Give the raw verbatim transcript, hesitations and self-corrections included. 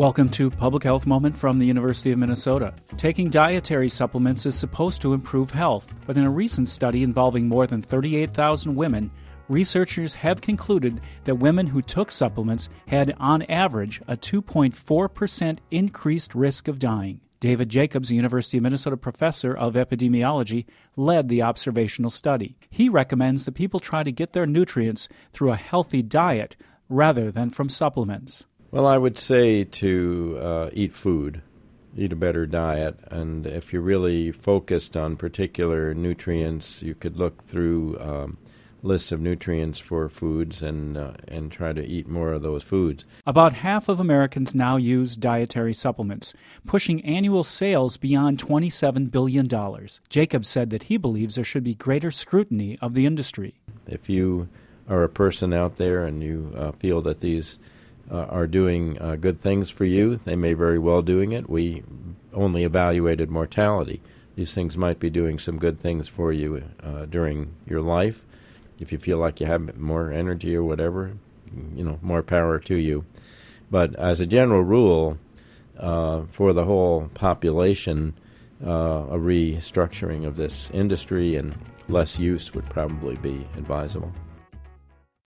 Welcome to Public Health Moment from the University of Minnesota. Taking dietary supplements is supposed to improve health, but in a recent study involving more than thirty-eight thousand women, researchers have concluded that women who took supplements had, on average, a two point four percent increased risk of dying. David Jacobs, a University of Minnesota professor of epidemiology, led the observational study. He recommends that people try to get their nutrients through a healthy diet rather than from supplements. Well, I would say to uh, eat food, eat a better diet, and if you're really focused on particular nutrients, you could look through um, lists of nutrients for foods and uh, and try to eat more of those foods. About half of Americans now use dietary supplements, pushing annual sales beyond twenty-seven billion dollars. Jacobs said that he believes there should be greater scrutiny of the industry. If you are a person out there and you uh, feel that these Uh, are doing uh, good things for you, they may very well doing it. We only evaluated mortality. These things might be doing some good things for you uh, during your life. If you feel like you have more energy or whatever, you know, more power to you. But as a general rule, uh, for the whole population, uh, a restructuring of this industry and less use would probably be advisable.